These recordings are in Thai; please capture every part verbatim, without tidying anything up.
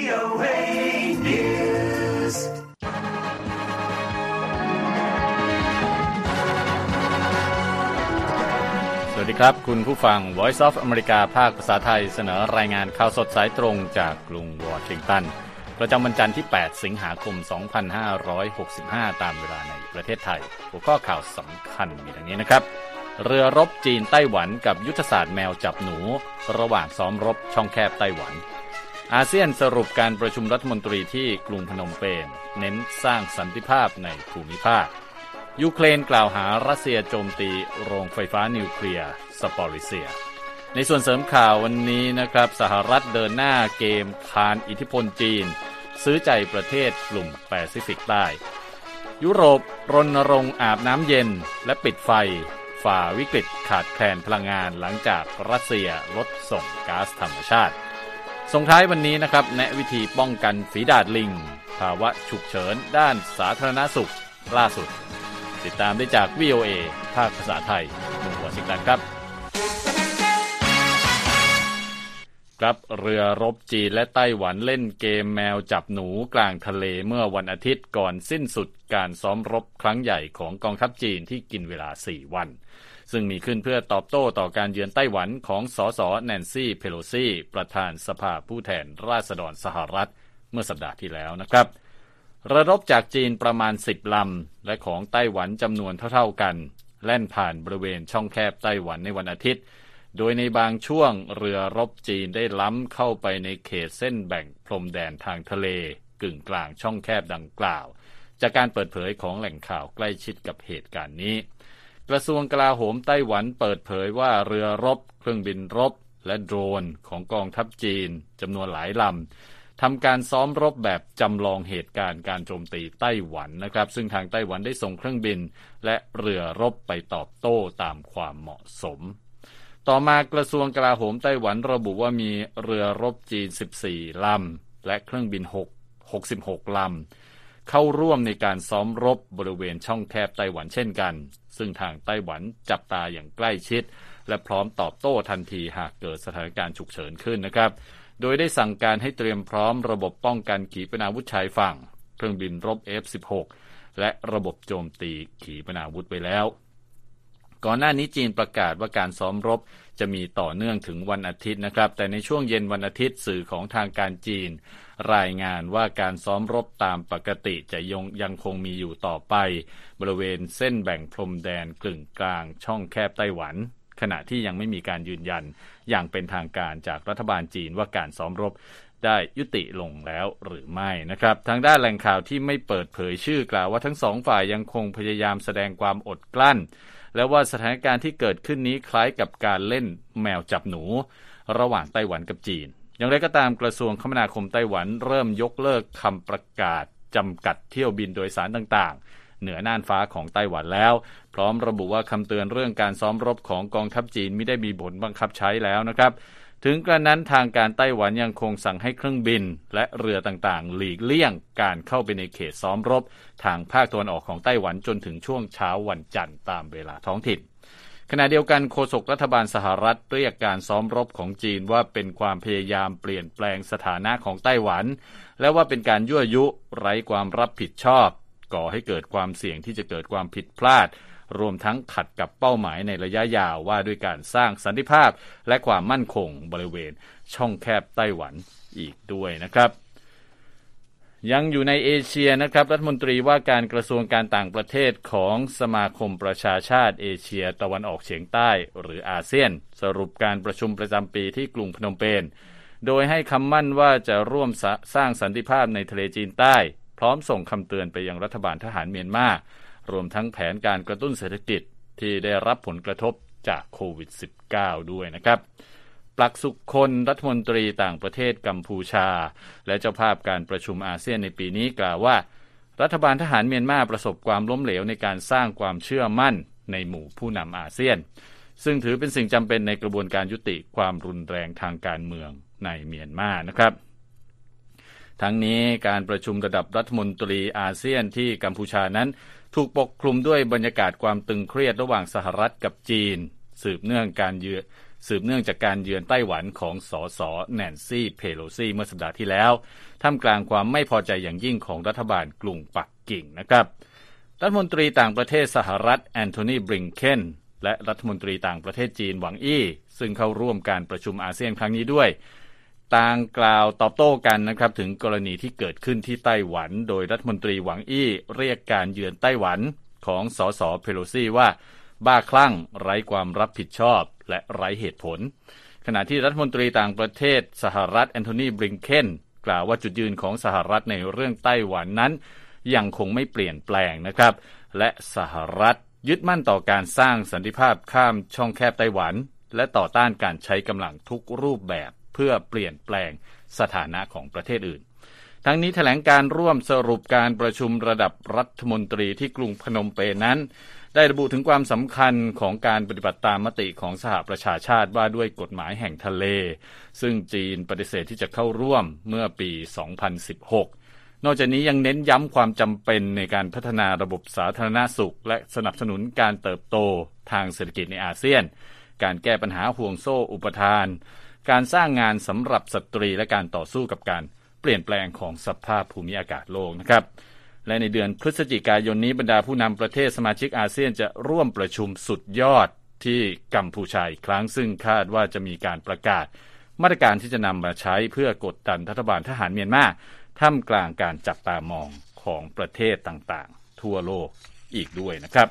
โอ เอ News สวัสดีครับคุณผู้ฟัง Voice of America ภาคภาษาไทยเสนอรายงานข่าวสดสายตรงจากกรุงวอชิงตันประจำวันจันทร์ที่แปดสิงหาคมสองพันห้าร้อยหกสิบห้าตามเวลาในประเทศไทยหัวข้อข่าวสำคัญมีดังนี้นะครับเรือรบจีนไต้หวันกับยุทธศาสตร์แมวจับหนูระหว่างซ้อมรบช่องแคบไต้หวันอาเซียนสรุปการประชุมรัฐมนตรีที่กรุงพนมเปญเน้นสร้างสันติภาพในภูมิภาคยูเครนกล่าวหารัสเซียโจมตีโรงไฟฟ้านิวเคลียร์ซาปอริเซียในส่วนเสริมข่าววันนี้นะครับสหรัฐเดินหน้าเกมคานอิทธิพลจีนซื้อใจประเทศกลุ่มแปซิฟิกใต้ยุโรปรณรงค์อาบน้ำเย็นและปิดไฟฝ่าวิกฤตขาดแคลนพลังงานหลังจากรัสเซียลดส่งก๊าซธรรมชาติส่งท้ายวันนี้นะครับแนะวิธีป้องกันฝีดาษลิงภาวะฉุกเฉินด้านสาธารณสุขล่าสุดติดตามได้จาก วี โอ เอ ภาคภาษาไทยกรุงวอชิงตันครับครับเรือรบจีนและไต้หวันเล่นเกมแมวจับหนูกลางทะเลเมื่อวันอาทิตย์ก่อนสิ้นสุดการซ้อมรบครั้งใหญ่ของกองทัพจีนที่กินเวลาสี่วันซึ่งมีขึ้นเพื่อตอบโต้ต่อการเยือนไต้หวันของสสแนนซี่เพโลซีประธานสภาผู้แทนราษฎรสหรัฐเมื่อสัปดาห์ที่แล้วนะครับเรือรบจากจีนประมาณสิบลำและของไต้หวันจำนวนเท่าๆกันแล่นผ่านบริเวณช่องแคบไต้หวันในวันอาทิตย์โดยในบางช่วงเรือรบจีนได้ล้ำเข้าไปในเขตเส้นแบ่งพรมแดนทางทะเลกึ่งกลางช่องแคบดังกล่าวจากการเปิดเผยของแหล่งข่าวใกล้ชิดกับเหตุการณ์นี้กระทรวงกลาโหมไต้หวันเปิดเผยว่าเรือรบเครื่องบินรบและโดรนของกองทัพจีนจำนวนหลายลำทำการซ้อมรบแบบจำลองเหตุการณ์การโจมตีไต้หวันนะครับซึ่งทางไต้หวันได้ส่งเครื่องบินและเรือรบไปตอบโต้ตามความเหมาะสมต่อมากระทรวงกลาโหมไต้หวันระบุว่ามีเรือรบจีนสิบสี่ลำและเครื่องบินหก หกสิบหกลำเข้าร่วมในการซ้อมรบบริเวณช่องแคบไต้หวันเช่นกันซึ่งทางไต้หวันจับตาอย่างใกล้ชิดและพร้อมตอบโต้ทันทีหากเกิดสถานการณ์ฉุกเฉินขึ้นนะครับโดยได้สั่งการให้เตรียมพร้อมระบบป้องกันขีปนาวุธชายฝั่งเครื่องบินรบ เอฟ สิบหก และระบบโจมตีขีปนาวุธไปแล้วก่อนหน้านี้จีนประกาศว่าการซ้อมรบจะมีต่อเนื่องถึงวันอาทิตย์นะครับแต่ในช่วงเย็นวันอาทิตย์สื่อของทางการจีนรายงานว่าการซ้อมรบตามปกติจะยังยังคงมีอยู่ต่อไปบริเวณเส้นแบ่งพรมแดนกึ่งกลางช่องแคบไต้หวันขณะที่ยังไม่มีการยืนยันอย่างเป็นทางการจากรัฐบาลจีนว่าการซ้อมรบได้ยุติลงแล้วหรือไม่นะครับทางด้านแหล่งข่าวที่ไม่เปิดเผยชื่อกล่าวว่าทั้งสองฝ่ายยังคงพยายามแสดงความอดกลั้นและว่าสถานการณ์ที่เกิดขึ้นนี้คล้ายกับการเล่นแมวจับหนูระหว่างไต้หวันกับจีนอย่างไรก็ตามกระทรวงคมนาคมไต้หวันเริ่มยกเลิกคำประกาศจำกัดเที่ยวบินโดยสารต่างๆเหนือน่านฟ้าของไต้หวันแล้วพร้อมระบุว่าคำเตือนเรื่องการซ้อมรบของกองทัพจีนไม่ได้มีผลบังคับใช้แล้วนะครับถึงกระนั้นทางการไต้หวันยังคงสั่งให้เครื่องบินและเรือต่างๆหลีกเลี่ยงการเข้าไปในเขตซ้อมรบทางภาคตะวันออกของไต้หวันจนถึงช่วงเช้าวันจันทร์ตามเวลาท้องถิ่นขณะเดียวกันโฆษกรัฐบาลสหรัฐเรียกการซ้อมรบของจีนว่าเป็นความพยายามเปลี่ยนแปลงสถานะของไต้หวันและว่าเป็นการยั่วยุไร้ความรับผิดชอบก่อให้เกิดความเสี่ยงที่จะเกิดความผิดพลาดรวมทั้งขัดกับเป้าหมายในระยะยาวว่าด้วยการสร้างสันติภาพและความมั่นคงบริเวณช่องแคบไต้หวันอีกด้วยนะครับยังอยู่ในเอเชียนะครับรัฐมนตรีว่าการกระทรวงการต่างประเทศของสมาคมประชาชาติเอเชียตะวันออกเฉียงใต้หรืออาเซียนสรุปการประชุมประจำปีที่กรุงพนมเปญโดยให้คำมั่นว่าจะร่วมสร้างสันติภาพในทะเลจีนใต้พร้อมส่งคำเตือนไปยังรัฐบาลทหารเมียนมารวมทั้งแผนการกระตุ้นเศรษฐกิจที่ได้รับผลกระทบจากโควิด สิบเก้า ด้วยนะครับปลักสุคนรัฐมนตรีต่างประเทศกัมพูชาและเจ้าภาพการประชุมอาเซียนในปีนี้กล่าวว่ารัฐบาลทหารเมียนมาประสบความล้มเหลวในการสร้างความเชื่อมั่นในหมู่ผู้นำอาเซียนซึ่งถือเป็นสิ่งจำเป็นในกระบวนการยุติความรุนแรงทางการเมืองในเมียนมานะครับทั้งนี้การประชุมระดับรัฐมนตรีอาเซียนที่กัมพูชานั้นถูกปกคลุมด้วยบรรยากาศความตึงเครียดระหว่างสหรัฐกับจีนสืบเนื่องการเยือนสืบเนื่องจากการเยือนไต้หวันของสสแนนซี่เพโลซีเมื่อสัปดาห์ที่แล้วท่ามกลางความไม่พอใจอย่างยิ่งของรัฐบาลกรุงปักกิ่งนะครับรัฐมนตรีต่างประเทศสหรัฐแอนโทนีบริงเคนและรัฐมนตรีต่างประเทศจีนหวังอี้ซึ่งเข้าร่วมการประชุมอาเซียนครั้งนี้ด้วยต่างกล่าวตอบโต้กันนะครับถึงกรณีที่เกิดขึ้นที่ไต้หวันโดยรัฐมนตรีหวังอี้เรียกการเยือนไต้หวันของสสเพโลซีว่าบ้าคลั่งไร้ความรับผิดชอบและไร้เหตุผลขณะที่รัฐมนตรีต่างประเทศสหรัฐแอนโทนีบริงเคนกล่าวว่าจุดยืนของสหรัฐในเรื่องไต้หวันนั้นยังคงไม่เปลี่ยนแปลงนะครับและสหรัฐยึดมั่นต่อการสร้างสันติภาพข้ามช่องแคบไต้หวันและต่อต้านการใช้กำลังทุกรูปแบบเพื่อเปลี่ยนแปลงสถานะของประเทศอื่นทั้งนี้แถลงการร่วมสรุปการประชุมระดับรัฐมนตรีที่กรุงพนมเปญนั้นได้ระบุถึงความสำคัญของการปฏิบัติตามมติของสหประชาชาติว่าด้วยกฎหมายแห่งทะเลซึ่งจีนปฏิเสธที่จะเข้าร่วมเมื่อปี สองพันสิบหก นอกจากนี้ยังเน้นย้ำความจำเป็นในการพัฒนาระบบสาธารณสุขและสนับสนุนการเติบโตทางเศรษฐกิจในอาเซียนการแก้ปัญหาห่วงโซ่อุปทานการสร้างงานสำหรับสตรีและการต่อสู้กับการเปลี่ยนแปลงของสภาพภูมิอากาศโลกนะครับและในเดือนพฤศจิกายนนี้บรรดาผู้นำประเทศสมาชิกอาเซียนจะร่วมประชุมสุดยอดที่กัมพูชาอีกครั้งซึ่งคาดว่าจะมีการประกาศมาตรการที่จะนำมาใช้เพื่อกดดันรัฐบาลทหารเมียนมาท่ามกลางการจับตามองของประเทศต่างๆทั่วโลกอีกด้วยนะครับ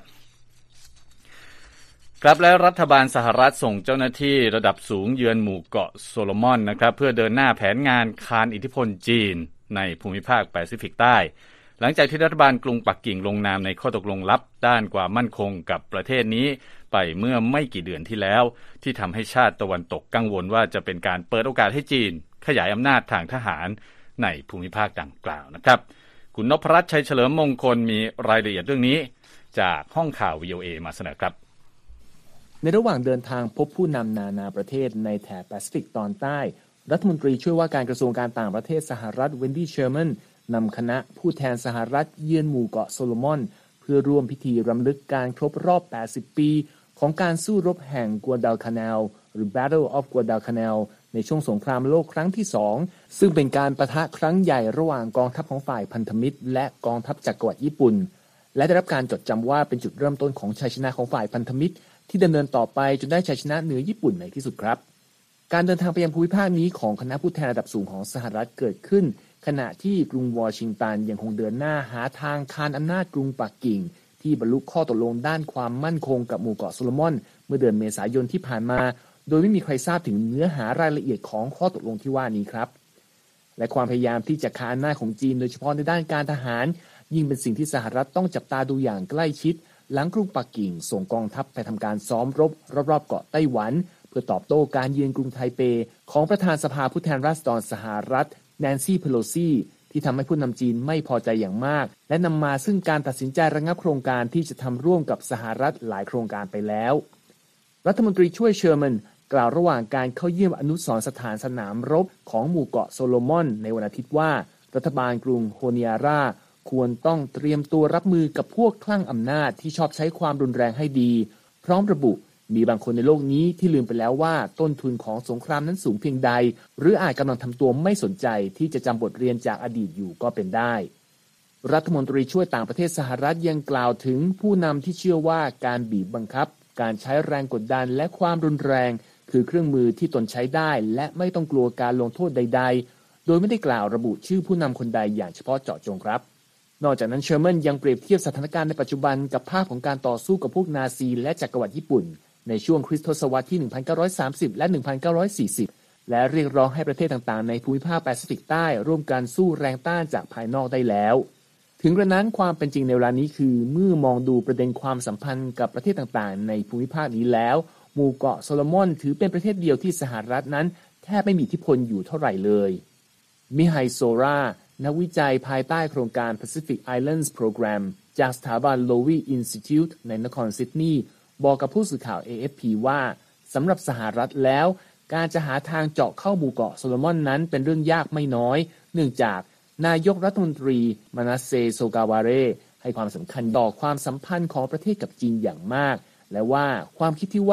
ครับและรัฐบาลสหรัฐส่งเจ้าหน้าที่ระดับสูงเยือนหมู่เกาะโซโลมอนนะครับเพื่อเดินหน้าแผนงานคานอิทธิพลจีนในภูมิภาคแปซิฟิกใต้หลังจากที่รัฐบาลกรุงปักกิ่งลงนามในข้อตกลงลับด้านความมั่นคงกับประเทศนี้ไปเมื่อไม่กี่เดือนที่แล้วที่ทำให้ชาติตะวันตกกังวลว่าจะเป็นการเปิดโอกาสให้จีนขยายอำนาจทางทหารในภูมิภาคดังกล่าวนะครับคุณนพรัตน์ชัยเฉลิมมงคลมีรายละเอียดเรื่องนี้จากห้องข่าว วี โอ เอ มาเสนอครับในระหว่างเดินทางพบผู้นำนานาประเทศในแถบแปซิฟิกตอนใต้รัฐมนตรีช่วยว่าการกระทรวงการต่างประเทศสหรัฐเวนดี้เชอร์แมนนำคณะผู้แทนสหรัฐเยือนหมู่เกาะโซโลมอนเพื่อร่วมพิธีรำลึกการครบรอบแปดสิบปีของการสู้รบแห่งกัวดาลคานาลหรือ Battle of Guadalcanal ในช่วงสงครามโลกครั้งที่สองซึ่งเป็นการปะทะครั้งใหญ่ระหว่างกองทัพของฝ่ายพันธมิตรและกองทัพจักรวรรดิญี่ปุ่นและได้รับการจดจำว่าเป็นจุดเริ่มต้นของชัยชนะของฝ่ายพันธมิตรที่ดำเนินต่อไปจนได้ชัยชนะเหนือญี่ปุ่นในที่สุดครับการเดินทางไปยังภูมิภาคนี้ของคณะผู้แทนระดับสูงของสหรัฐเกิดขึ้นขณะที่กรุงวอชิงตันยังคงเดินหน้าหาทางคานอำนาจกรุงปักกิ่งที่บรรลุข้อตกลงด้านความมั่นคงกับหมู่เกาะโซโลมอนเมื่อเดือนเมษายนที่ผ่านมาโดยไม่มีใครทราบถึงเนื้อหารายละเอียดของข้อตกลงที่ว่านี้ครับและความพยายามที่จะคานอำนาจของจีนโดยเฉพาะในด้านการทหารยิ่งเป็นสิ่งที่สหรัฐต้องจับตาดูอย่างใกล้ชิดหลังกรุงปักกิ่งส่งกองทัพไปทำการซ้อมรบรอบๆเกาะไต้หวันเพื่อตอบโต้การเยือนกรุงไทเปของประธานสภาผู้แทนราษฎรสหรัฐแนนซี่เพโลซีที่ทำให้ผู้นำจีนไม่พอใจอย่างมากและนำมาซึ่งการตัดสินใจระงับโครงการที่จะทำร่วมกับสหรัฐหลายโครงการไปแล้วรัฐมนตรีช่วยเชอร์แมนกล่าวระหว่างการเข้าเยี่ยมอนุสรณ์สถานสนามรบของหมู่เกาะโซโลมอนในวันอาทิตย์ว่ารัฐบาลกรุงโฮเนียราควรต้องเตรียมตัวรับมือกับพวกคลั่งอำนาจที่ชอบใช้ความรุนแรงให้ดีพร้อมระบุมีบางคนในโลกนี้ที่ลืมไปแล้วว่าต้นทุนของสงครามนั้นสูงเพียงใดหรืออาจกำลังทำตัวไม่สนใจที่จะจำบทเรียนจากอดีตอยู่ก็เป็นได้รัฐมนตรีช่วยต่างประเทศสหรัฐยังกล่าวถึงผู้นำที่เชื่อว่าการบีบบังคับการใช้แรงกดดันและความรุนแรงคือเครื่องมือที่ตนใช้ได้และไม่ต้องกลัวการลงโทษใดๆโดยไม่ได้กล่าวระบุชื่อผู้นำคนใดอย่างเฉพาะเจาะจงครับนอกจากนั้นเชอร์แมนยังเปรียบเทียบสถานการณ์ในปัจจุบันกับภาพของการต่อสู้กับพวกนาซีและจักรวรรดิญี่ปุ่นในช่วงคริสตศตวรรษที่ หนึ่งพันเก้าร้อยสามสิบ และ หนึ่งพันเก้าร้อยสี่สิบ และเรียกร้องให้ประเทศต่างๆในภูมิภาคแปซิฟิกใต้ร่วมกันสู้แรงต้านจากภายนอกได้แล้วถึงกระนั้นความเป็นจริงในเวลานี้คือเมื่อมองดูประเด็นความสัมพันธ์กับประเทศต่างๆในภูมิภาคนี้แล้วหมู่เกาะโซโลมอนถือเป็นประเทศเดียวที่สหรัฐนั้นแทบไม่มีอิทธิพลอยู่เท่าไหร่เลยมิไฮโซรานักวิจัยภายใต้โครงการ Pacific Islands Program จากสถาบัน Lowy Institute ในนครซิดนีย์บอกกับผู้สื่อข่าว เอ เอฟ พี ว่าสำหรับสหรัฐแล้วการจะหาทางเจาะเข้าหมู่เกาะโซโลมอนนั้นเป็นเรื่องยากไม่น้อยเนื่องจากนายกรัฐมนตรีมานาเซโซกาวาเรให้ความสำคัญต่อความสัมพันธ์ของประเทศกับจีนอย่างมากและว่าความคิดที่ว่า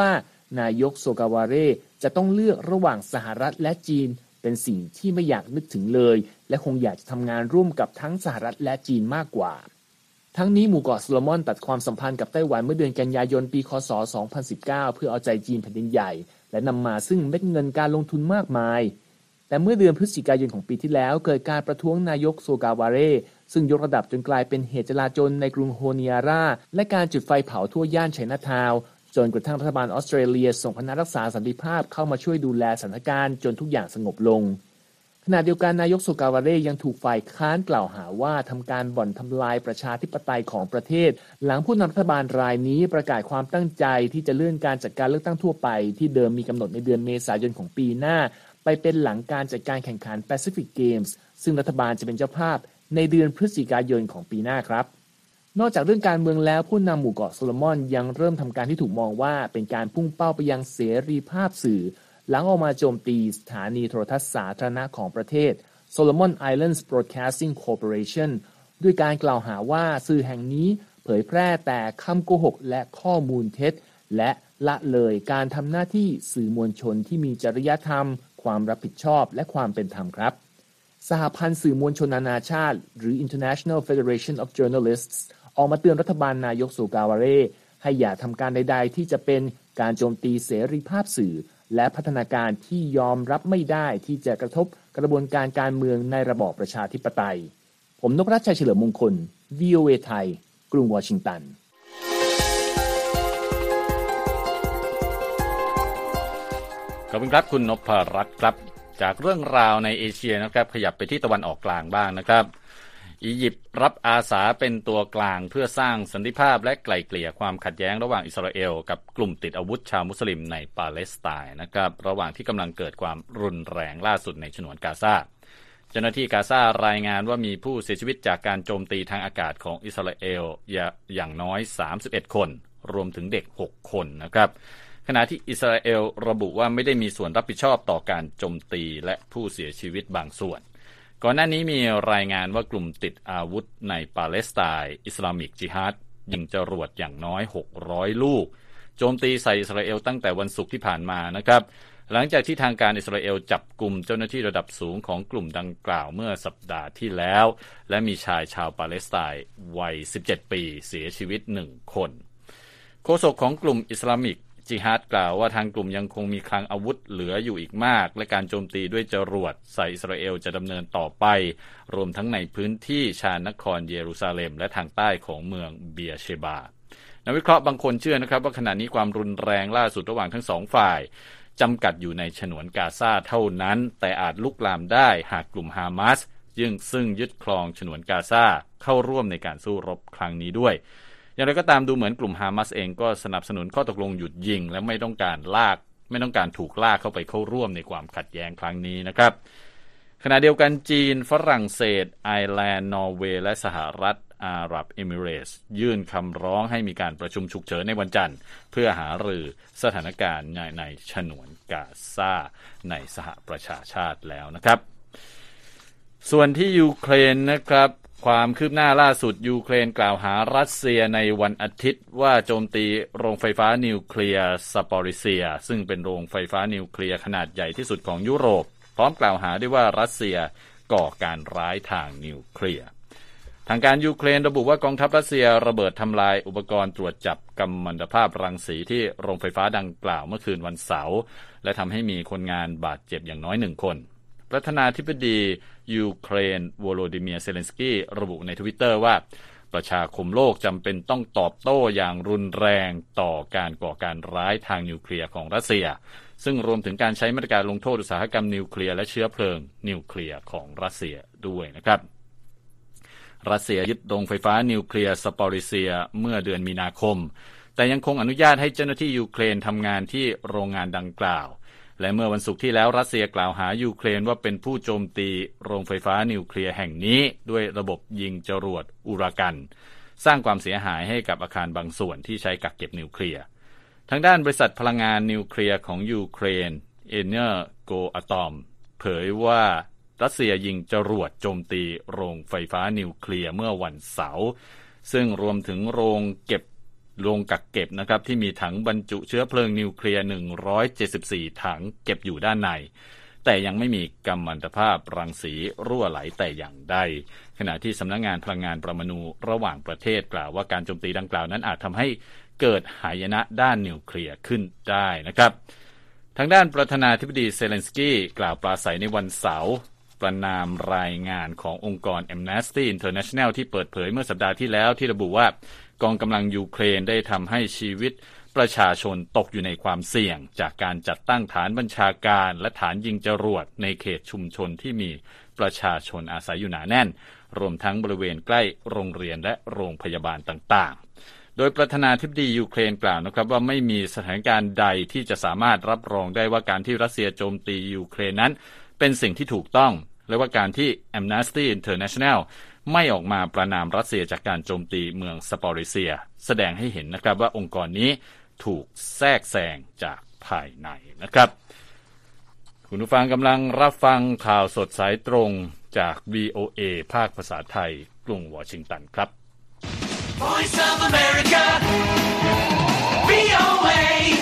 นายกโซกาวาเร่จะต้องเลือกระหว่างสหรัฐและจีนเป็นสิ่งที่ไม่อยากนึกถึงเลยและคงอยากจะทำงานร่วมกับทั้งสหรัฐและจีนมากกว่าทั้งนี้หมู่เกาะโซโลมอนตัดความสัมพันธ์กับไต้หวันเมื่อเดือนกันยายนปีคศสองพันสิบเก้าเพื่อเอาใจจีนแผ่นดินใหญ่และนำมาซึ่งเม็ดเงินการลงทุนมากมายแต่เมื่อเดือนพฤศจิกายนของปีที่แล้วเกิดการประท้วงนายกโซกาวาเร่ซึ่งยกระดับจนกลายเป็นเหตุจลาจลในกรุงโฮเนียราและการจุดไฟเผาทั่วย่านไชน่าทาวน์จนกระทั่งรัฐบาลออสเตรเลียส่งคณะรักษาสันติภาพเข้ามาช่วยดูแลสถานการณ์จนทุกอย่างสงบลงขณะเดียวกันนายกโซกาวาเร่ยังถูกฝ่ายค้านกล่าวหาว่าทำการบ่อนทำลายประชาธิปไตยของประเทศหลังผู้นำรัฐบาลรายนี้ประกาศความตั้งใจที่จะเลื่อนการจัดการเลือกตั้งทั่วไปที่เดิมมีกำหนดในเดือนเมษายนของปีหน้าไปเป็นหลังการจัดการแข่งขัน Pacific Games ซึ่งรัฐบาลจะเป็นเจ้าภาพในเดือนพฤศจิกายนของปีหน้าครับนอกจากเรื่องการเมืองแล้วผู้นำหมู่เกาะโซโลมอนยังเริ่มทำการที่ถูกมองว่าเป็นการพุ่งเป้าไปยังเสรีภาพสื่อหลังออกมาโจมตีสถานีโทรทัศน์สาธารณะของประเทศ Solomon Islands Broadcasting Corporation ด้วยการกล่าวหาว่าสื่อแห่งนี้เผยแพร่แต่คำโกหกและข้อมูลเท็จและละเลยการทำหน้าที่สื่อมวลชนที่มีจริยธรรมความรับผิดชอบและความเป็นธรรมครับสหพันธ์สื่อมวลชนนานาชาติหรือ International Federation of Journalists ออกมาเตือนรัฐบาลนายกโซกาวาเร่ให้อย่าทำการใดๆที่จะเป็นการโจมตีเสรีภาพสื่อและพัฒนาการที่ยอมรับไม่ได้ที่จะกระทบกระบวนการการเมืองในระบอบประชาธิปไตยผมนพรัตน์ชัยเฉลิมมงคล วี โอ เอ ไทยกรุงวอชิงตันขอบคุณครับคุณนพรัตน์ครับจากเรื่องราวในเอเชียนะครับขยับไปที่ตะวันออกกลางบ้างนะครับอียิปต์รับอาสาเป็นตัวกลางเพื่อสร้างสันติภาพและไกล่เกลี่ยความขัดแย้งระหว่างอิสราเอลกับกลุ่มติดอาวุธชาวมุสลิมในปาเลสไตน์นะครับระหว่างที่กำลังเกิดความรุนแรงล่าสุดในฉนวนกาซาเจ้าหน้าที่กาซารายงานว่ามีผู้เสียชีวิตจากการโจมตีทางอากาศของอิสราเอลอย่างน้อยสามสิบเอ็ดคนรวมถึงเด็กหกคนนะครับขณะที่อิสราเอลระบุว่าไม่ได้มีส่วนรับผิดชอบต่อการโจมตีและผู้เสียชีวิตบางส่วนก่อนหน้านี้มีรายงานว่ากลุ่มติดอาวุธในปาเลสไตน์อิสลามิกจิฮาดยิงจรวดอย่างน้อยหกร้อยลูกโจมตีใส่อิสราเอลตั้งแต่วันศุกร์ที่ผ่านมานะครับหลังจากที่ทางการอิสราเอลจับกุมเจ้าหน้าที่ระดับสูงของกลุ่มดังกล่าวเมื่อสัปดาห์ที่แล้วและมีชายชาวปาเลสไตน์วัยสิบเจ็ดปีเสียชีวิตหนึ่งคนโฆษกของกลุ่มอิสลามิกจิฮาดกล่าวว่าทางกลุ่มยังคงมีคลังอาวุธเหลืออยู่อีกมากและการโจมตีด้วยจรวดใส่อิสราเอลจะดำเนินต่อไปรวมทั้งในพื้นที่ชานนครเยรูซาเล็มและทางใต้ของเมืองเบียร์เชบานักวิเคราะห์บางคนเชื่อนะครับว่าขณะนี้ความรุนแรงล่าสุดระหว่างทั้งสองฝ่ายจำกัดอยู่ในฉนวนกาซาเท่านั้นแต่อาจลุกลามได้หากกลุ่มฮามาสซึ่งซึ่งยึดครองฉนวนกาซาเข้าร่วมในการสู้รบครั้งนี้ด้วยอย่างไรก็ตามดูเหมือนกลุ่มฮามาสเองก็สนับสนุนข้อตกลงหยุดยิงและไม่ต้องการลากไม่ต้องการถูกลากเข้าไปเข้าร่วมในความขัดแย้งครั้งนี้นะครับขณะเดียวกันจีนฝรั่งเศสไอร์แลนด์นอร์เวย์และสหรัฐอาหรับเอมิเรตส์ยื่นคำร้องให้มีการประชุมฉุกเฉินในวันจันทร์เพื่อหารือสถานการณ์ในในฉนวนกาซาในสหประชาชาติแล้วนะครับส่วนที่ยูเครนนะครับความคืบหน้าล่าสุดยูเครนกล่าวหารัสเซียในวันอาทิตย์ว่าโจมตีโรงไฟฟ้านิวเคลียร์ซาปอริเซียซึ่งเป็นโรงไฟฟ้านิวเคลียร์ขนาดใหญ่ที่สุดของยุโรปพร้อมกล่าวหาด้วยว่ารัสเซียก่อการร้ายทางนิวเคลียร์ทางการยูเครนระบุว่ากองทัพรัสเซียระเบิดทำลายอุปกรณ์ตรวจจับกัมมันตภาพรังสีที่โรงไฟฟ้าดังกล่าวเมื่อคืนวันเสาร์และทำให้มีคนงานบาดเจ็บอย่างน้อยหนึ่งคนประธานาธิบดียูเครนโวโลดิเมียร์เซเลนสกี้ระบุใน Twitter ว่าประชาคมโลกจำเป็นต้องตอบโต้อย่างรุนแรงต่อการก่อการร้ายทางนิวเคลียร์ของรัสเซียซึ่งรวมถึงการใช้มาตรการลงโทษอุตสาหกรรมนิวเคลียร์และเชื้อเพลิงนิวเคลียร์ของรัสเซียด้วยนะครับรัสเซียยึดโรงไฟฟ้านิวเคลียร์ซาปอริเซียเมื่อเดือนมีนาคมแต่ยังคงอนุญาตให้เจ้าหน้าที่ยูเครนทำงานที่โรงงานดังกล่าวและเมื่อวันศุกร์ที่แล้วรัสเซียกล่าวหายูเครนว่าเป็นผู้โจมตีโรงไฟฟ้านิวเคลียร์แห่งนี้ด้วยระบบยิงจรวดอุรากันสร้างความเสียหายให้กับอาคารบางส่วนที่ใช้กักเก็บนิวเคลียร์ทางด้านบริษัทพลังงานนิวเคลียร์ของยูเครนเอเนอร์โกอะตอมเผยว่ารัสเซียยิงจรวดโจมตีโรงไฟฟ้านิวเคลียร์เมื่อวันเสาร์ซึ่งรวมถึงโรงเก็บโรงกักเก็บนะครับที่มีถังบรรจุเชื้อเพลิงนิวเคลียร์หนึ่งร้อยเจ็ดสิบสี่ถังเก็บอยู่ด้านในแต่ยังไม่มีกัมมันตภาพรังสีรั่วไหลแต่อย่างใดขณะที่สำนักงานพลังงานปรมาณูระหว่างประเทศกล่าวว่าการโจมตีดังกล่าวนั้นอาจทำให้เกิดหายนะด้านนิวเคลียร์ขึ้นได้นะครับทางด้านประธานาธิบดีเซเลนสกี้กล่าวปราศัยในวันเสาร์ประนามรายงานขององค์กร Amnesty International ที่เปิดเผยเมื่อสัปดาห์ที่แล้วที่ระบุว่ากองกำลังยูเครนได้ทำให้ชีวิตประชาชนตกอยู่ในความเสี่ยงจากการจัดตั้งฐานบัญชาการและฐานยิงจรวดในเขตชุมชนที่มีประชาชนอาศัยอยู่หนาแน่นรวมทั้งบริเวณใกล้โรงเรียนและโรงพยาบาลต่างๆโดยประธานาธิบดียูเครนกล่าวนะครับว่าไม่มีสถานการณ์ใดที่จะสามารถรับรองได้ว่าการที่รัสเซียโจมตียูเครนนั้นเป็นสิ่งที่ถูกต้องและว่าการที่ Amnesty International ไม่ออกมาประณามรัสเซียจากการโจมตีเมืองซาปอริเซียแสดงให้เห็นนะครับว่าองค์กรนี้ถูกแทรกแซงจากภายในนะครับคุณผู้ฟังกำลังรับฟังข่าวสดสายตรงจาก วี โอ เอ ภาคภาษาไทยกรุงวอชิงตันครับ Voice of America วี โอ เอ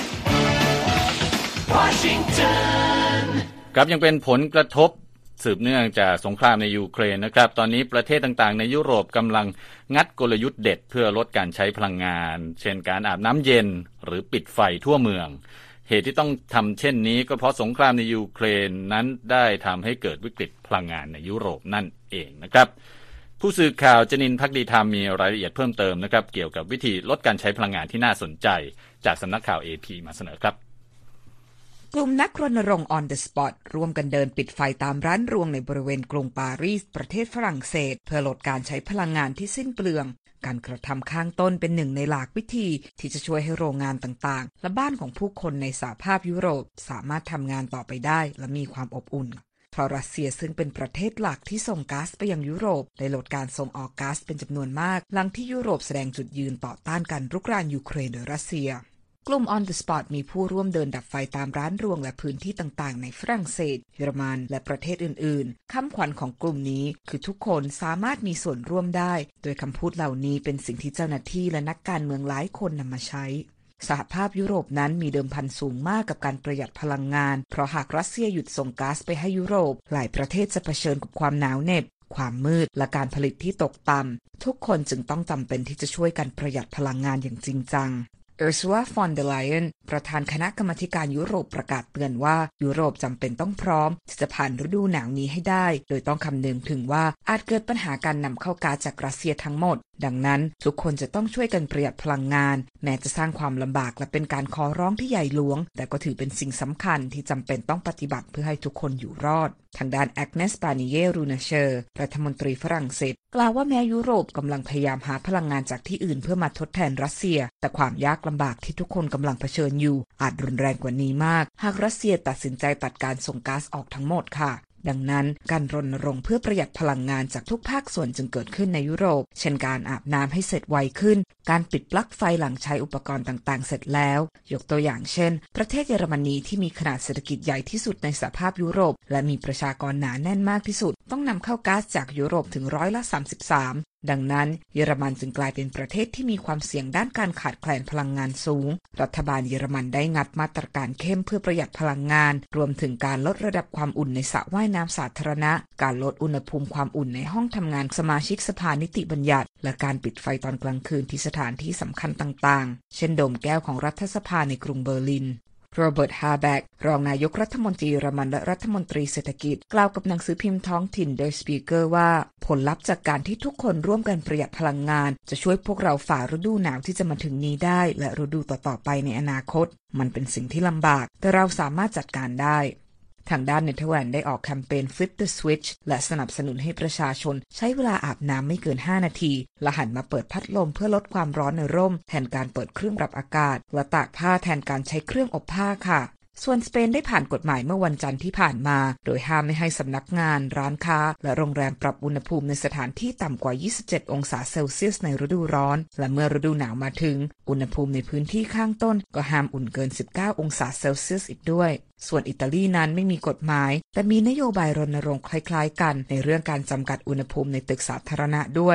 Washington ครับยังเป็นผลกระทบสืบเนื่องจากสงครามในยูเครนนะครับตอนนี้ประเทศต่างๆในยุโรปกำลังงัดกลยุทธ์เด็ดเพื่อลดการใช้พลังงานเช่นการอาบน้ำเย็นหรือปิดไฟทั่วเมืองเหตุที่ต้องทำเช่นนี้ก็เพราะสงครามในยูเครนนั้นได้ทำให้เกิดวิกฤตพลังงานในยุโรปนั่นเองนะครับผู้สื่อข่าวจนินทร์ภักดีธรรมมีรายละเอียดเพิ่มเติมนะครับเกี่ยวกับวิธีลดการใช้พลังงานที่น่าสนใจจากสำนักข่าว เอ พี มาเสนอครับกลุ่มนักรณรงค์ On the Spot ร่วมกันเดินปิดไฟตามร้านรวงในบริเวณกรุงปารีสประเทศฝรั่งเศสเพื่อลดการใช้พลังงานที่สิ้นเปลืองการกระทำข้างต้นเป็นหนึ่งในหลากวิธีที่จะช่วยให้โรงงานต่างๆและบ้านของผู้คนในสหภาพยุโรปสามารถทำงานต่อไปได้และมีความอบอุ่นเพราะรัสเซียซึ่งเป็นประเทศหลักที่ส่งก๊าซไปยังยุโรปได้ลดการส่งออกก๊าซเป็นจำนวนมากหลังที่ยุโรปแสดงจุดยืนต่อต้านการรุกรานยูเครนโดยรัสเซียกลุ่ม On the Spot มีผู้ร่วมเดินดับไฟตามร้านรวงและพื้นที่ต่างๆในฝรั่งเศสเยอรมันและประเทศอื่นๆคำขวัญของกลุ่มนี้คือทุกคนสามารถมีส่วนร่วมได้โดยคำพูดเหล่านี้เป็นสิ่งที่เจ้าหน้าที่และนักการเมืองหลายคนนำมาใช้สหภาพยุโรปนั้นมีเดิมพันสูงมากกับการประหยัดพลังงานเพราะหากรัสเซียหยุดส่งก๊าซไปให้ยุโรปหลายประเทศจะเผชิญกับความหนาวเหน็บความมืดและการผลิตที่ตกต่ำทุกคนจึงต้องจำเป็นที่จะช่วยกันประหยัดพลังงานอย่างจริงจังUrsula von der Leyen ประธานคณะกรรมาธิการยุโรปประกาศเตือนว่ายุโรปจำเป็นต้องพร้อมที่จะผ่านฤดูหนาวนี้ให้ได้โดยต้องคำนึงถึงว่าอาจเกิดปัญหาการนำเข้าก๊าซจากรัสเซียทั้งหมดดังนั้นทุกคนจะต้องช่วยกันประหยัดพลังงานแม้จะสร้างความลำบากและเป็นการขอร้องที่ใหญ่หลวงแต่ก็ถือเป็นสิ่งสำคัญที่จำเป็นต้องปฏิบัติเพื่อให้ทุกคนอยู่รอดทางด้านแอกเนส ปานิเยรูนาเชอร์รัฐมนตรีฝรั่งเศสกล่าวว่าแม้ยุโรปกำลังพยายามหาพลังงานจากที่อื่นเพื่อมาทดแทนรัสเซียแต่ความยากลำบากที่ทุกคนกำลังเผชิญอยู่อาจรุนแรงกว่านี้มากหากรัสเซียตัดสินใจตัดการส่งก๊าซออกทั้งหมดค่ะดังนั้นการรณรงค์เพื่อประหยัดพลังงานจากทุกภาคส่วนจึงเกิดขึ้นในยุโรปเช่นการอาบน้ำให้เสร็จไวขึ้นการปิดปลั๊กไฟหลังใช้อุปกรณ์ต่างๆเสร็จแล้วยกตัวอย่างเช่นประเทศเยอรมนีที่มีขนาดเศรษฐกิจใหญ่ที่สุดในสหภาพยุโรปและมีประชากรหนาแน่นมากที่สุดต้องนำเข้าก๊าซจากยุโรปถึงร้อยละสามสิบสามดังนั้นเยอรมันจึงกลายเป็นประเทศที่มีความเสี่ยงด้านการขาดแคลนพลังงานสูงรัฐบาลเยอรมันได้งัดมาตรการเข้มเพื่อประหยัดพลังงานรวมถึงการลดระดับความอุ่นในสระว่ายน้ำสาธารณะการลดอุณหภูมิความอุ่นในห้องทำงานสมาชิกสภานิติบัญญัติและการปิดไฟตอนกลางคืนที่สถานที่สำคัญต่างๆเช่นโดมแก้วของรัฐสภาในกรุงเบอร์ลินโรเบิร์ต ฮาแบกรองนายกรัฐมนตรีเยอรมันและรัฐมนตรีเศรษฐกิจกล่าวกับหนังสือพิมพ์ท้องถิ่น Der Spiegel ว่าผลลัพธ์จากการที่ทุกคนร่วมกันประหยัดพลังงานจะช่วยพวกเราฝ่าฤดูหนาวที่จะมาถึงนี้ได้และฤดูต่อๆไปในอนาคตมันเป็นสิ่งที่ลำบากแต่เราสามารถจัดการได้ทางด้านเนเธอร์แลนด์ได้ออกแคมเปญ Flip the Switch และสนับสนุนให้ประชาชนใช้เวลาอาบน้ำไม่เกินห้านาทีและหันมาเปิดพัดลมเพื่อลดความร้อนในร่มแทนการเปิดเครื่องปรับอากาศและตากผ้าแทนการใช้เครื่องอบผ้าค่ะส่วนสเปนได้ผ่านกฎหมายเมื่อวันจันทร์ที่ผ่านมาโดยห้ามไม่ให้สำนักงานร้านค้าและโรงแรมปรับอุณหภูมิในสถานที่ต่ำกว่ายี่สิบเจ็ดองศาเซลเซียสในฤดูร้อนและเมื่อฤดูหนาวมาถึงอุณหภูมิในพื้นที่ข้างต้นก็ห้ามอุ่นเกินสิบเก้าองศาเซลเซียสอีกด้วยส่วนอิตาลีนั้นไม่มีกฎหมายแต่มีนโยบายรณรงค์คล้ายๆกันในเรื่องการจำกัดอุณหภูมิในตึกสาธารณะด้วย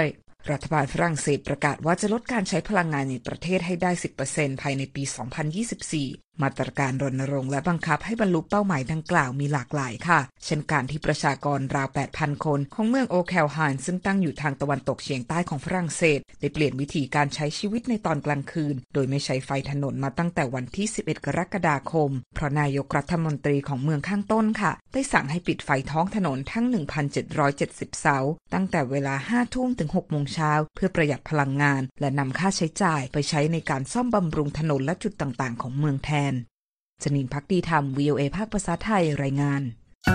รัฐบาลฝรั่งเศสประกาศว่าจะลดการใช้พลังงานในประเทศให้ได้ สิบเปอร์เซ็นต์ ภายในปี สองพันยี่สิบสี่ มาตรการรณรงค์และบังคับให้บรรลุเป้าหมายดังกล่าวมีหลากหลายค่ะเช่นการที่ประชากรราว แปดพัน คนของเมืองโอแคลไฮน์ซึ่งตั้งอยู่ทางตะวันตกเฉียงใต้ของฝรั่งเศสได้เปลี่ยนวิธีการใช้ชีวิตในตอนกลางคืนโดยไม่ใช้ไฟถนนมาตั้งแต่วันที่ สิบเอ็ด กรกฎาคมเพราะนายกรัฐมนตรีของเมืองข้างต้นค่ะได้สั่งให้ปิดไฟท้องถนนทั้ง หนึ่งพันเจ็ดร้อยเจ็ดสิบ เสาตั้งแต่เวลา ห้าทุ่มถึง หกโมงเช้าเพื่อประหยัดพลังงานและนำค่าใช้จ่ายไปใช้ในการซ่อมบำรุงถนนและจุดต่างๆของเมืองแทนจนินภักดีธรรม วี โอ เอ ภาคภาษาไทยรายงาน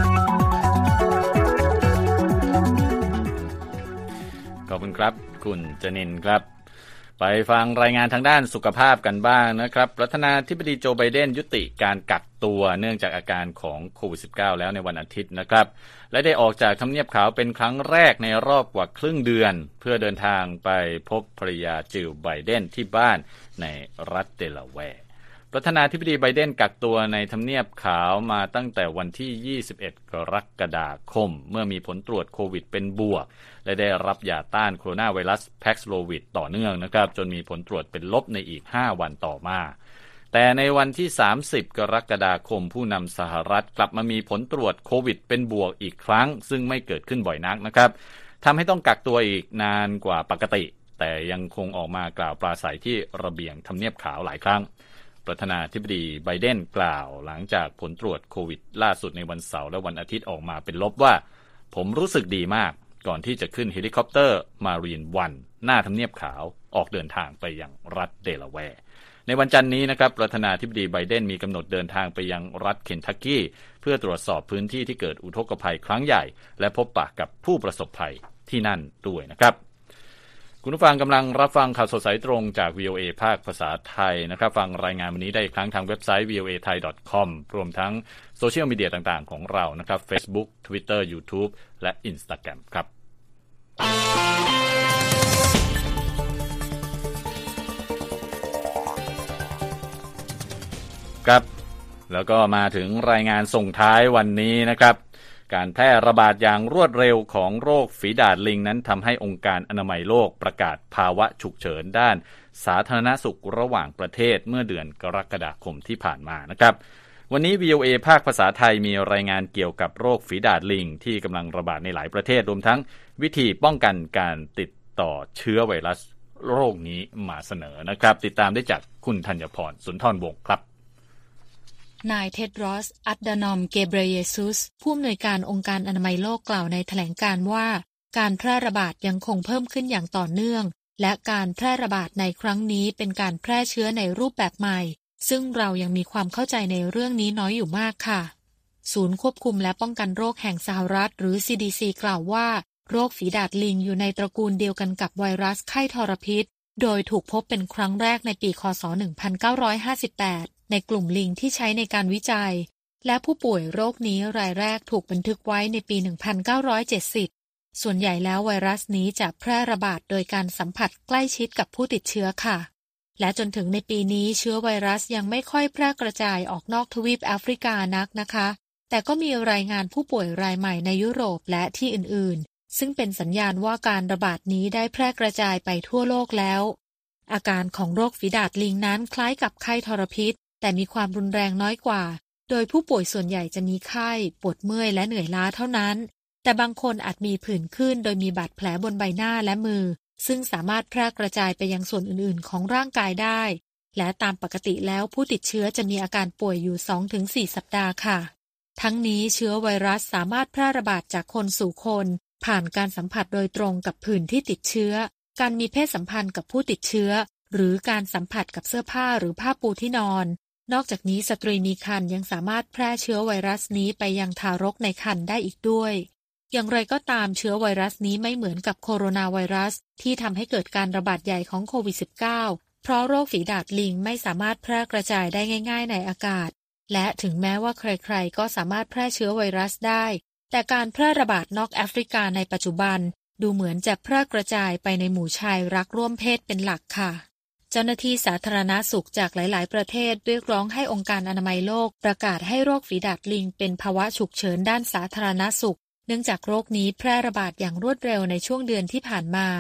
ขอบคุณครับคุณจนินครับไปฟังรายงานทางด้านสุขภาพกันบ้างนะครับประธานาธิบดีโจไบเดนยุติการกักตัวเนื่องจากอาการของโควิด สิบเก้า แล้วในวันอาทิตย์นะครับและได้ออกจากทำเนียบขาวเป็นครั้งแรกในรอบกว่าครึ่งเดือนเพื่อเดินทางไปพบภรรยาจิลไบเดนที่บ้านในรัฐเดลาแวร์ประธานาธิบดีไบเดนกักตัวในทำเนียบขาวมาตั้งแต่วันที่ยี่สิบเอ็ดกรกฎาคมเมื่อมีผลตรวจโควิดเป็นบวกและได้รับยาต้านโคโรนาไวรัสแพ็กโลวิดต่อเนื่องนะครับจนมีผลตรวจเป็นลบในอีกห้าวันต่อมาแต่ในวันที่สามสิบกรกฎาคมผู้นำสหรัฐกลับมามีผลตรวจโควิดเป็นบวกอีกครั้งซึ่งไม่เกิดขึ้นบ่อยนักนะครับทำให้ต้องกักตัวอีกนานกว่าปกติแต่ยังคงออกมากล่าวปราศัยที่ระเบียงทำเนียบขาวหลายครั้งประธานาธิบดีไบเดนกล่าวหลังจากผลตรวจโควิดล่าสุดในวันเสาร์และวันอาทิตย์ออกมาเป็นลบว่าผมรู้สึกดีมากก่อนที่จะขึ้นเฮลิคอปเตอร์มารีนวันหน้าทำเนียบขาวออกเดินทางไปยังรัฐเดลาแวร์ในวันจันทร์นี้นะครับประธานาธิบดีไบเดนมีกำหนดเดินทางไปยังรัฐเคนทักกี้เพื่อตรวจสอบพื้นที่ที่เกิดอุทกภัยครั้งใหญ่และพบปะกับผู้ประสบภัยที่นั่นด้วยนะครับคุณผู้ฟังกำลังรับฟังข่าวสดสายตรงจาก วี โอ เอ ภาคภาษาไทยนะครับฟังรายงานวันนี้ได้อีกครั้งทางเว็บไซต์ วี โอ เอ ไทย ดอท คอม รวมทั้งโซเชียลมีเดียต่างๆของเรานะครับ Facebook Twitter YouTube และ Instagram ครับครับแล้วก็มาถึงรายงานส่งท้ายวันนี้นะครับการแพร่ระบาดอย่างรวดเร็วของโรคฝีดาษลิงนั้นทำให้องค์การอนามัยโลกประกาศภาวะฉุกเฉินด้านสาธารณสุขระหว่างประเทศเมื่อเดือนกรกฎาคมที่ผ่านมานะครับวันนี้ วี โอ เอ ภาคภาษาไทยมีรายงานเกี่ยวกับโรคฝีดาษลิงที่กำลังระบาดในหลายประเทศรวมทั้งวิธีป้องกันการติดต่อเชื้อไวรัสโรคนี้มาเสนอนะครับติดตามได้จากคุณธัญพรสุนทรวงศ์ครับนายเท็ดรอส อัดดานอม เกเบรเยซุสผู้อำนวยการองค์การอนามัยโลกกล่าวในแถลงการณ์ว่าการแพร่ระบาดยังคงเพิ่มขึ้นอย่างต่อเนื่องและการแพร่ระบาดในครั้งนี้เป็นการแพร่เชื้อในรูปแบบใหม่ซึ่งเรายังมีความเข้าใจในเรื่องนี้น้อยอยู่มากค่ะศูนย์ควบคุมและป้องกันโรคแห่งสหรัฐหรือ ซี ดี ซี กล่าวว่าโรคฝีดาษลิงอยู่ในตระกูลเดียวกันกับไวรัสไข้ทรพิษโดยถูกพบเป็นครั้งแรกในปีค.ศ. หนึ่งพันเก้าร้อยห้าสิบแปดในกลุ่มลิงที่ใช้ในการวิจัยและผู้ป่วยโรคนี้รายแรกถูกบันทึกไว้ในปี หนึ่งพันเก้าร้อยเจ็ดสิบ ส่วนใหญ่แล้วไวรัสนี้จะแพร่ระบาดโดยการสัมผัสใกล้ชิดกับผู้ติดเชื้อค่ะและจนถึงในปีนี้เชื้อไวรัสยังไม่ค่อยแพร่กระจายออกนอกทวีปแอฟริกานักนะคะแต่ก็มีรายงานผู้ป่วยรายใหม่ในยุโรปและที่อื่นๆซึ่งเป็นสัญญาณว่าการระบาดนี้ได้แพร่กระจายไปทั่วโลกแล้วอาการของโรคฝีดาษลิงนั้นคล้ายกับไข้ทรพิษแต่มีความรุนแรงน้อยกว่าโดยผู้ป่วยส่วนใหญ่จะมีไข้ปวดเมื่อยและเหนื่อยล้าเท่านั้นแต่บางคนอาจมีผื่นขึ้นโดยมีบาดแผลบนใบหน้าและมือซึ่งสามารถแพร่กระจายไปยังส่วนอื่นๆของร่างกายได้และตามปกติแล้วผู้ติดเชื้อจะมีอาการป่วยอยู่ สองถึงสี่ สัปดาห์ค่ะทั้งนี้เชื้อไวรัสสามารถแพร่ระบาดจากคนสู่คนผ่านการสัมผัสโดยตรงกับผื่นที่ติดเชื้อการมีเพศสัมพันธ์กับผู้ติดเชื้อหรือการสัมผัสกับเสื้อผ้าหรือผ้าปูที่นอนนอกจากนี้สตรีมีครรภ์ยังสามารถแพร่เชื้อไวรัสนี้ไปยังทารกในครรภ์ได้อีกด้วยอย่างไรก็ตามเชื้อไวรัสนี้ไม่เหมือนกับโคโรนาไวรัสที่ทำให้เกิดการระบาดใหญ่ของโควิด สิบเก้า เพราะโรคฝีดาษลิงไม่สามารถแพร่กระจายได้ง่ายๆในอากาศและถึงแม้ว่าใครๆก็สามารถแพร่เชื้อไวรัสได้แต่การแพร่ระบาดนอกแอฟริกาในปัจจุบันดูเหมือนจะแพร่กระจายไปในหมู่ชายรักร่วมเพศเป็นหลักค่ะเจ้าหน้าที่สาธารณสุขจากหลายๆประเทศเรียกร้องให้องค์การอนามัยโลกประกาศให้โรคฝีดาษลิงเป็นภาวะฉุกเฉินด้านสาธารณสุขเนื่องจากโรคนี้แพร่ระบาดอย่างรวดเร็วในช่วงเดือนที่ผ่านมา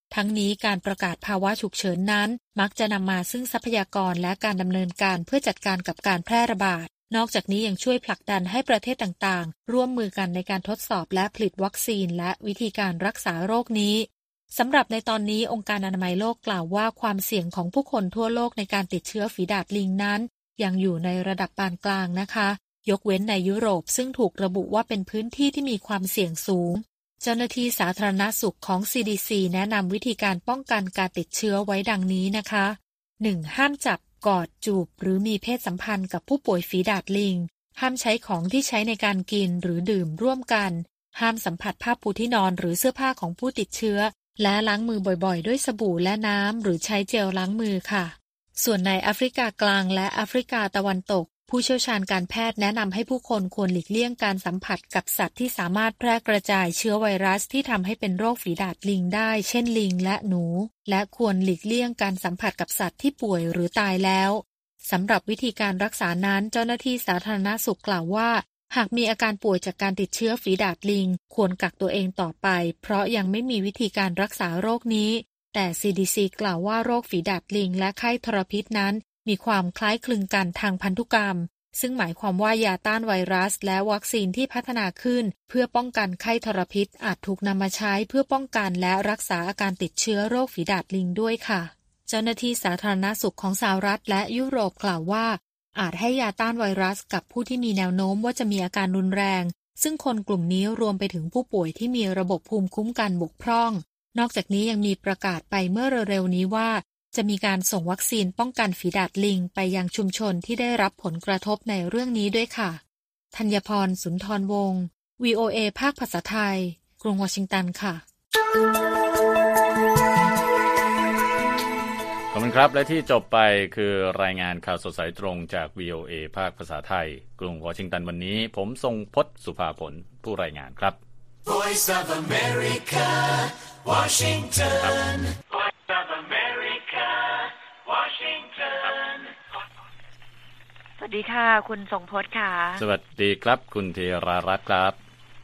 ทั้งนี้การประกาศภาวะฉุกเฉินนั้นมักจะนำมาซึ่งทรัพยากรและการดำเนินการเพื่อจัดการกับการแพร่ระบาดนอกจากนี้ยังช่วยผลักดันให้ประเทศต่างๆร่วมมือกันในการทดสอบและผลิตวัคซีนและวิธีการรักษาโรคนี้สำหรับในตอนนี้องค์การอนามัยโลกกล่าวว่าความเสี่ยงของผู้คนทั่วโลกในการติดเชื้อฝีดาษลิงนั้นยังอยู่ในระดับปานกลางนะคะยกเว้นในยุโรปซึ่งถูกระบุว่าเป็นพื้นที่ที่มีความเสี่ยงสูงเจ้าหน้าที่สาธารณสุขของ ซี ดี ซี แนะนำวิธีการป้องกันการติดเชื้อไว้ดังนี้นะคะ หนึ่ง ห้ามจับกอดจูบหรือมีเพศสัมพันธ์กับผู้ป่วยฝีดาษลิงห้ามใช้ของที่ใช้ในการกินหรือดื่มร่วมกันห้ามสัมผัสผ้าปูที่นอนหรือเสื้อผ้าของผู้ติดเชื้อและล้างมือบ่อยๆด้วยสบู่และน้ำหรือใช้เจลล้างมือค่ะส่วนในแอฟริกากลางและแอฟริกาตะวันตกผู้เชี่ยวชาญการแพทย์แนะนำให้ผู้คนควรหลีกเลี่ยงการสัมผัสกับสัตว์ที่สามารถแพร่กระจายเชื้อไวรัสที่ทำให้เป็นโรคฝีดาษลิงได้เช่นลิงและหนูและควรหลีกเลี่ยงการสัมผัสกับสัตว์ที่ป่วยหรือตายแล้วสำหรับวิธีการรักษานั้นเจ้าหน้าที่สาธารณสุขกล่าวว่าหากมีอาการป่วยจากการติดเชื้อฝีดาษลิงควรกักตัวเองต่อไปเพราะยังไม่มีวิธีการรักษาโรคนี้แต่ ซี ดี ซี กล่าวว่าโรคฝีดาษลิงและไข้ทรพิษนั้นมีความคล้ายคลึงกันทางพันธุกรรมซึ่งหมายความว่ายาต้านไวรัสและวัคซีนที่พัฒนาขึ้นเพื่อป้องกันไข้ทรพิษอาจถูกนำมาใช้เพื่อป้องกันและรักษาอาการติดเชื้อโรคฝีดาษลิงด้วยค่ะเจ้าหน้าที่สาธารณสุขของสหรัฐและยุโรปกล่าวว่าอาจให้ยาต้านไวรัสกับผู้ที่มีแนวโน้มว่าจะมีอาการรุนแรงซึ่งคนกลุ่มนี้รวมไปถึงผู้ป่วยที่มีระบบภูมิคุ้มกันบกพร่องนอกจากนี้ยังมีประกาศไปเมื่อเร็วๆนี้ว่าจะมีการส่งวัคซีนป้องกันฝีดาษลิงไปยังชุมชนที่ได้รับผลกระทบในเรื่องนี้ด้วยค่ะธัญพรสุนทรวงศ์ วี โอ เอ ภาคภาษาไทยกรุงวอชิงตันค่ะขอบคุณครับและที่จบไปคือรายงานข่าวสดสายตรงจาก วี โอ เอ ภาคภาษาไทยกรุงวอชิงตันวันนี้ผมทรงพจน์สุภาผลผู้รายงานครับ Voice of America Washington Voice of America Washington สวัสดีค่ะคุณทรงพจน์ค่ะสวัสดีครับคุณธีรารัตน์ครับ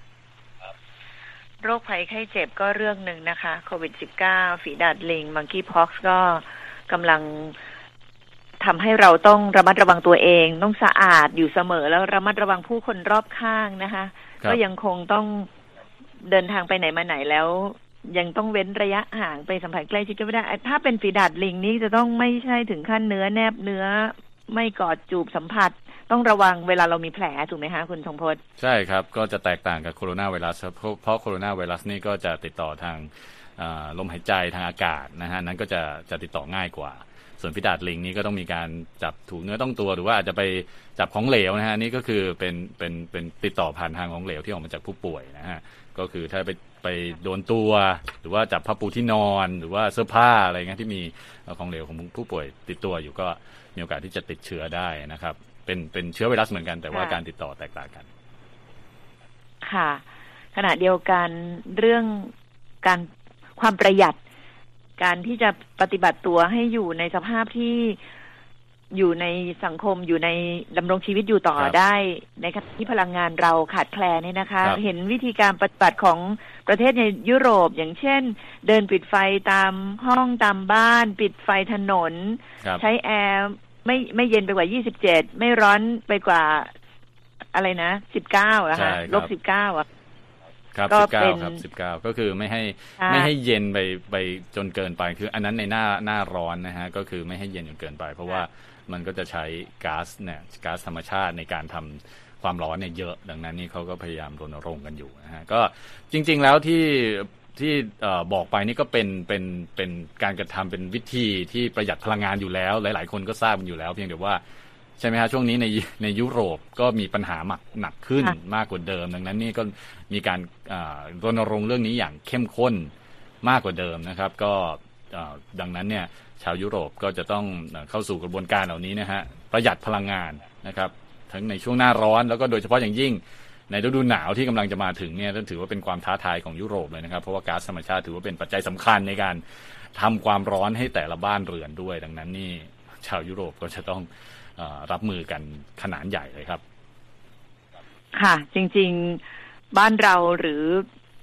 โรคภัยไข้เจ็บก็เรื่องหนึ่งนะคะโควิด สิบเก้า ฝีดาษลิงมังคีพ็อกซ์ก็กำลังทำให้เราต้องระมัดระวังตัวเองต้องสะอาดอยู่เสมอแล้วระมัดระวังผู้คนรอบข้างนะคะก็ยังคงต้องเดินทางไปไหนมาไหนแล้วยังต้องเว้นระยะห่างไปสัมผัสใกล้ชิดก็ไม่ได้ถ้าเป็นฝีดาษลิงนี่จะต้องไม่ใช่ถึงขั้นเนื้อแนบเนื้อไม่กอดจูบสัมผัสต้องระวังเวลาเรามีแผลถูกไหมคะคุณทรงพจน์ใช่ครับก็จะแตกต่างกับโคโรนาไวรัสเพราะโคโรนาไวรัสนี่ก็จะติดต่อทางลมหายใจทางอากาศนะฮะนั้นก็จะจะติดต่อง่ายกว่าส่วนฝีดาษลิงนี่ก็ต้องมีการจับถูเนื้อต้องตัวหรือว่าอาจจะไปจับของเหลวนะฮะนี่ก็คือเป็นเป็นเป็นติดต่อผ่านทางของเหลวที่ออกมาจากผู้ป่วยนะฮะก็คือถ้าไปไปโดนตัวหรือว่าจับผ้าปูที่นอนหรือว่าเสื้อผ้าอะไรเงี้ยที่มีของเหลวของผู้ป่วยติดตัวอยู่ก็มีโอกาสที่จะติดเชื้อได้นะครับเป็นเป็นเชื้อไวรัสเหมือนกันแต่ว่าการติดต่อแตกต่างกันค่ะขณะเดียวกันเรื่องการความประหยัดการที่จะปฏิบัติตัวให้อยู่ในสภาพที่อยู่ในสังคมอยู่ในดำรงชีวิตอยู่ต่อได้ในขณะที่พลังงานเราขาดแคลนเนี่ยนะคะเห็นวิธีการปฏิบัติของประเทศในยุโรปอย่างเช่นเดินปิดไฟตามห้องตามบ้านปิดไฟถนนใช้แอร์ไม่ไม่เย็นไปกว่ายี่สิบเจ็ดไม่ร้อนไปกว่าอะไรนะสิบเก้าอะค่ะลบสิบเก้าอะครับสิบเก้าครับสิบเก้าก็คือไม่ให้ไม่ให้เย็นไปไปจนเกินไปคืออันนั้นในหน้าหน้าร้อนนะฮะก็คือไม่ให้เย็นจนเกินไปเพราะว่ามันก็จะใช้ก๊าซเนี่ยก๊าซธรรมชาติในการทำความร้อนเนี่ยเยอะดังนั้นนี่เขาก็พยายามรณรงค์กันอยู่นะฮะก็จริงๆแล้วที่ที่บอกไปนี่ก็เป็นเป็นเป็นการกระทำเป็นวิธีที่ประหยัดพลังงานอยู่แล้วหลายๆคนก็ทราบกันอยู่แล้วเพียงแต่ว่าใช่ไหมฮะช่วงนี้ในในยุโรปก็มีปัญหาหนักหนักขึ้นมากกว่าเดิมดังนั้นนี่ก็มีการรณรงค์เรื่องนี้อย่างเข้มข้นมากกว่าเดิมนะครับก็ดังนั้นเนี่ยชาวยุโรปก็จะต้องเข้าสู่กระบวนการเหล่านี้นะฮะประหยัดพลังงานนะครับทั้งในช่วงหน้าร้อนแล้วก็โดยเฉพาะอย่างยิ่งในฤดูหนาวที่กำลังจะมาถึงเนี่ยถือว่าเป็นความท้าทายของยุโรปเลยนะครับเพราะว่าก๊าซธรรมชาติถือว่าเป็นปัจจัยสำคัญในการทำความร้อนให้แต่ละบ้านเรือนด้วยดังนั้นนี่ชาวยุโรปก็จะต้องรับมือกันขนาดใหญ่เลยครับค่ะจริงๆบ้านเราหรือ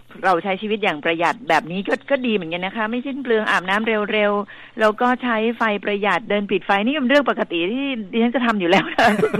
เราใช้ชีวิตอย่างประหยัดแบบนี้ก็ก็ดีเหมือนกันนะคะไม่สิ้นเปลืองอาบน้ำเร็วๆแล้วก็ใช้ไฟประหยัดเดินปิดไฟนี่เป็นเรื่องปกติที่ดิฉันจะทำอยู่แล้วนะ